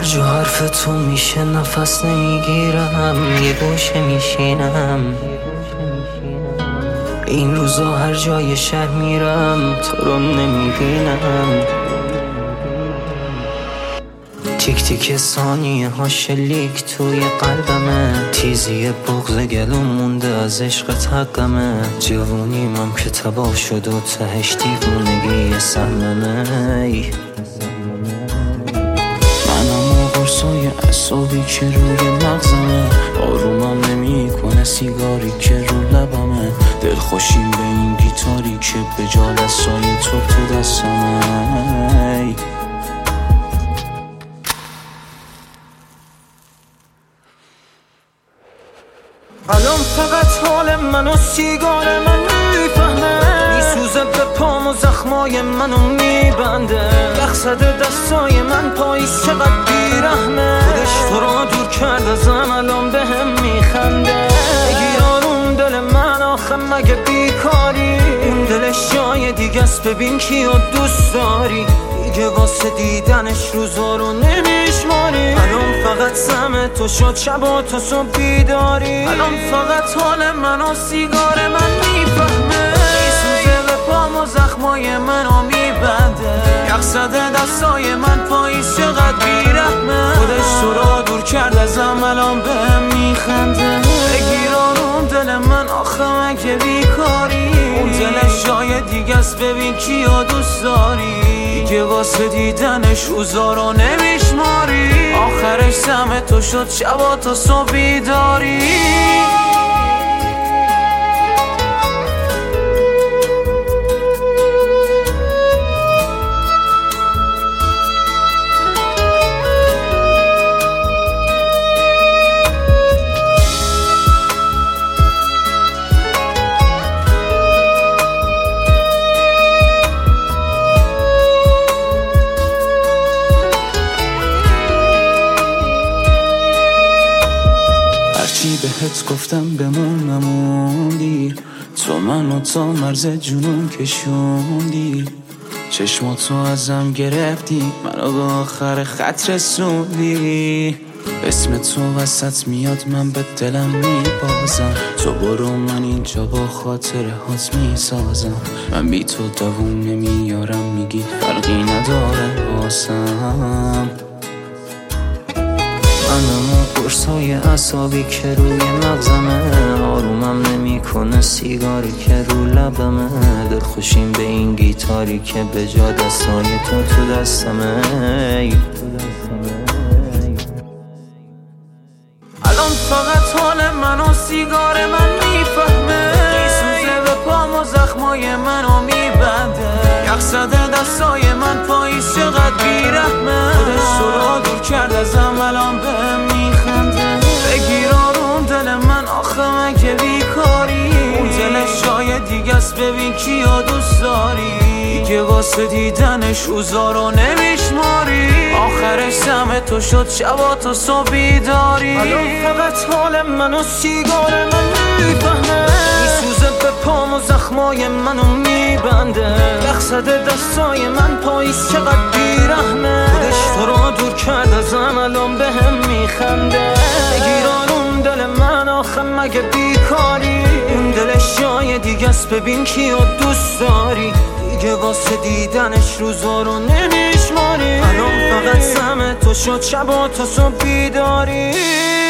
جا حرف تو میشه نفس نمیگیرم، یه گوشه میشینم. این روزا هر جای شهر میرم تو رو نمیبینم. تیک تیک ثانیه ها شلیک توی قلبمه، تیزی بغض گلوم مونده از عشقت حقمه. جوونیم که تباه شد و تهش دیوونگی سهممه. قرصای اعصابی که روی مغزمه، آرومم نمیکنه سیگاری که رو لبمه. دلخوشیم به این گیتاری که به جا دستای تو دستمه. الان فقط حال من و سیگار من میفهمه، میسوزه به پام و زخمای منو میبنده. لخزده دستای من پاییز چقدر بیرحمه، خودش تو را دور کرد ازم الان به هم میخنده. بگیر آروم دل من آخه مگه بیکاری، اون دلش جای دیگه است ببین کیو دوست داری. دیگه واسه دیدنش روزا رو نمیشماری. الان فقط سم تو شد شبا تو صبح بیداری. الان فقط حال من و سیگار من میفهمه، میسوزه به پام و زخمای منو میبنده. یخ زده دستای من پاییز چقدر بیرحمه، خودش تو را دور کرد ازم الان بهم میخنده. بگیر آروم دل من آخه مگه بیکاری، اون دلش جای دیگه است ببین کیو دوست داری. دیگه واسه دیدنش روزا رو نمیشماری. آخرش سم تو شد شبا تا صبح بیداری. بهت گفتم بمون نموندی، تو منو تا مرز جنون کشوندی. چشماتو ازم گرفتی منو به آخر خط رسوندی. اسم تو وسط میاد من به دلم میبازم، تو برو من اینجا با خاطره هات میسازم. من بی تو دووم نمیارم میگی فرقی نداره واسم. منم قرصای اعصابی که روی مغزمه، آرومم نمیکنه سیگاری که رو لبمه. دلخوشیم به این گیتاری که به جا دستای تو دستمه. الان فقط حال من و سیگار من میفهمه، میسوزه به پام و زخمای منو میبنده. یخ زده دستای من پاییز چقدر بیرحمه، خودش تو را دور کرد ازم الان بهم میخنده. بگیر آروم دل من آخه مگه بیکاری، اون دلش جای دیگه است ببین کیو دوست داری. دیگه واسه دیدنش روزا رو نمیشماری. آخرش سم تو شد شبا تا صبح بیداری. الان فقط حال من و سیگار من میفهمه، میسوزه به پام و زخمای منو میبنده. لخزده دستای من پاییز چقدر بیرحمه، خودش تو را دور کرد ازم الان به هم میخنده. بگیر آروم دل من آخه مگه بیکاری، اون دلش جای دیگه است ببین کیو دوست داری. دیگه واسه دیدنش روزا رو نمیشماری. الان فقط سم تو شد شبا تا صبح بیداری.